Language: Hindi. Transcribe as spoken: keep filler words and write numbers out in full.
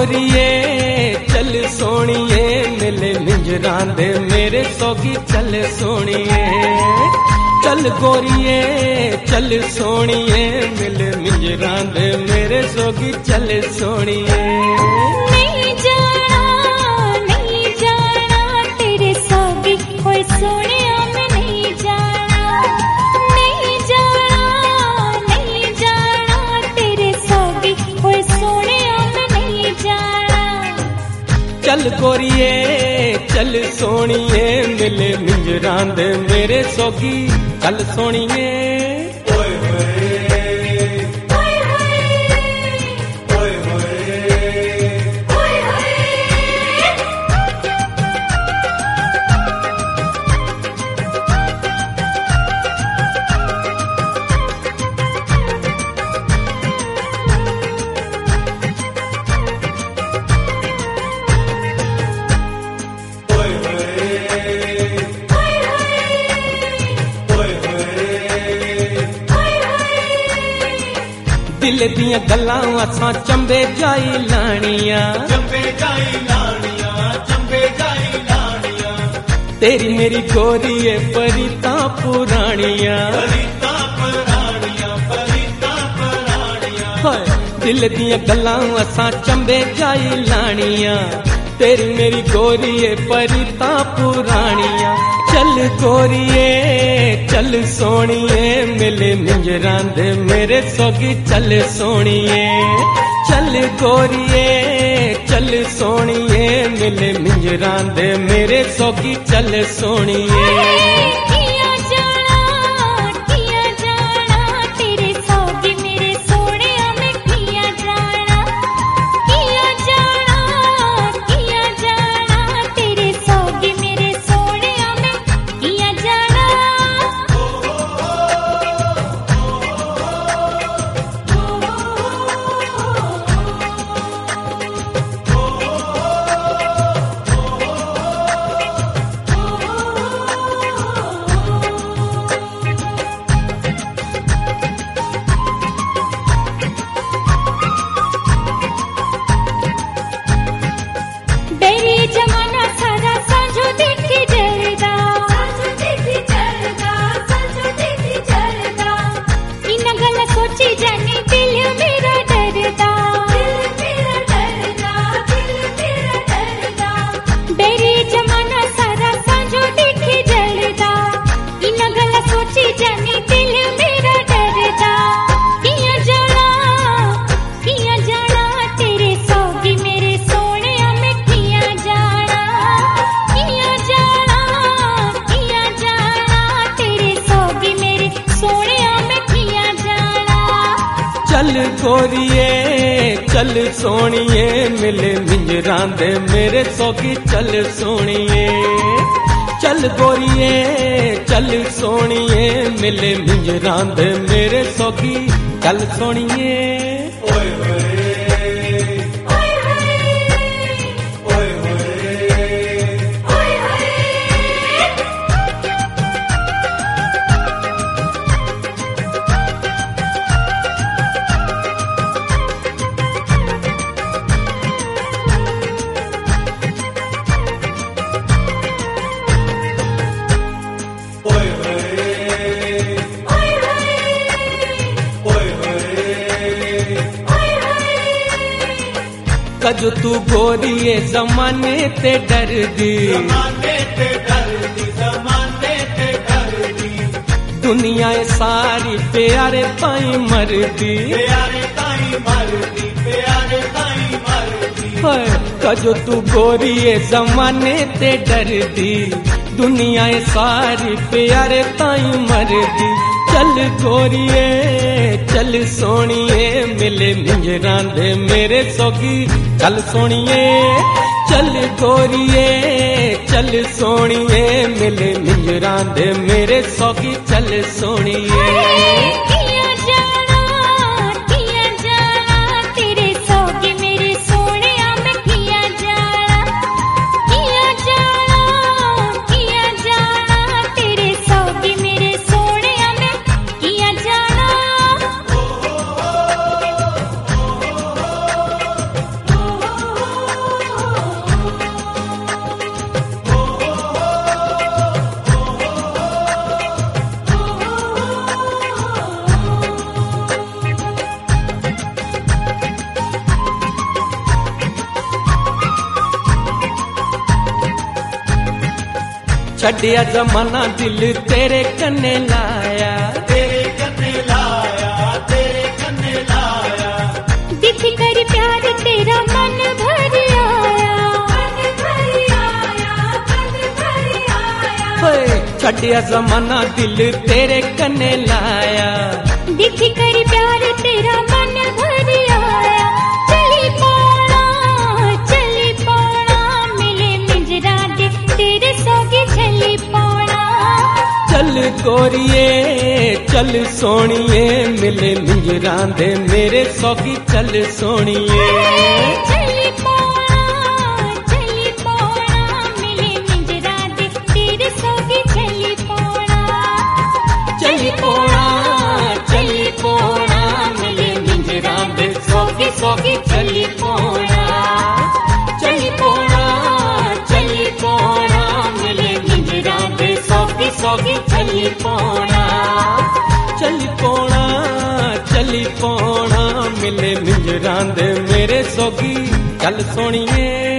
गोरिए चल सोनिए मिले मिंजरां दे मेरे सोगी चल सोनिए। चल गोरिए चल सोनिए मिले मिंजरां दे मेरे सोगी चल सोनिए। नहीं जाना नहीं जाना तेरे सोगी कोई सोनिया मैं नहीं जाना। नहीं जाना नहीं जाना तेरे सोगी कोई सोनिया मैं नहीं जाना। चल गोरिए चल सोनिए मिले मिंजरां दे मेरे सोगी चल सोनिए। दिल दियां गल्लां असां चंबे जाई लानियां। चंबे जाई लानियां चंबे जाई लानियां तेरी मेरी गोरी है परिता पुरानियां। परिता पुरानियां परिता पुरानियां दिल दियां गल्लां असां चंबे जाई लानियां। तेरी मेरी गोरी है परिता पुरानियां। चल गोरिए चल सोनिए मिले मिंजरां दे मेरे सोगी चल सोनिए। चल गोरिए चल सोनिए मिले मिंजरां दे मेरे सोगी चल सोनिए। किया जाना किया जाना तेरे सोगी मेरे सोनिया मैं किया जाना। किया जाना किया जाना तेरे सोगी मेरे सोनिया मैं किया जाना। बेरी जमाना सारा साँझो देखी जरदा। साँझो देखी जरदा साँझो देखी जरदा इन गल सोची जानी दिल मेरा डरदा। दिल मेरा डरदा दिल मेरा डरदा बेरी जमाना सारा साँझो देखी जरदा इन गल सोची जानी दिल मेरा डरदा। किया जाना किया जाना तेरे सोगी मेरे सोनिया मैं किया जाना। किया जाना किया जाना तेरे सोगी मेरे सोनिया मैं किया जाना। चल गोरिए चल सोनिए मिले मिंजरां दे मेरे सोगी चल सोनिए। चल गोरिए चल सोनिए मिले मिंजरां दे मेरे सोगी चल सोनिए। ओए होए ओए होए ओए होए ओए होए ओए होए ओए होए ओए होए कजो तू गोरिए जमाने ते डरदी। ज़माने ते डरदी ज़माने ते डरदी दुनिया सारी प्यारे ताई मरदी। प्यारे ताई मरदी प्यारे ताई मरदी हाय कजो तू गोरिए जमाने ते डरदी। दुनिया सारी प्यारे ताई मरदी। चल गोरिए चल सोनिए मिले मिंजरां दे मेरे सोगी चल सोनिए। चल गोरिए चल सोनिए मिले मिंजरां दे मेरे सोगी चल सोनिए। किया जाना किया जाना तेरे सोगी मेरे सोनिया मैं किया जाना। किया जाना किया जाना तेरे सोगी मेरे सोनिया मैं किया जाना। ओ, ओ, ओ, ओ, ओ, ओ, ओ, ओ, छड़िया जमाना दिल तेरे कन्ने लाया, तेरे कन्ने लाया, तेरे कन्ने लाया। दिखी कर प्यार तेरा मन भर आया, मन भर आया, मन भर आया। होए छड़िया जमाना दिल तेरे कन्ने लाया, दिखी कर प्यार तेरा मन भर आया। चली पौना, चली पौना, मिले मिंजरा दे तेरे सोगी चली पौना। चल गोरिए चल सोनिए, मिले मिंजरा दे मेरे सौगी चल सोनिए। चली पौना, चली पौना, मिले मिंजरा दे तेरे सोगी चली पौना। चली पौना, चली पौना, मिले मिंजरा दे सौगी सौगी चली पौना। चली पौना, चली पौना, मिले मिंजरा दे सौगी सौगी चली पौना। चली पौना, चली पौना, मिले मिंजरा दे मेरे सौगी चल सोनिए।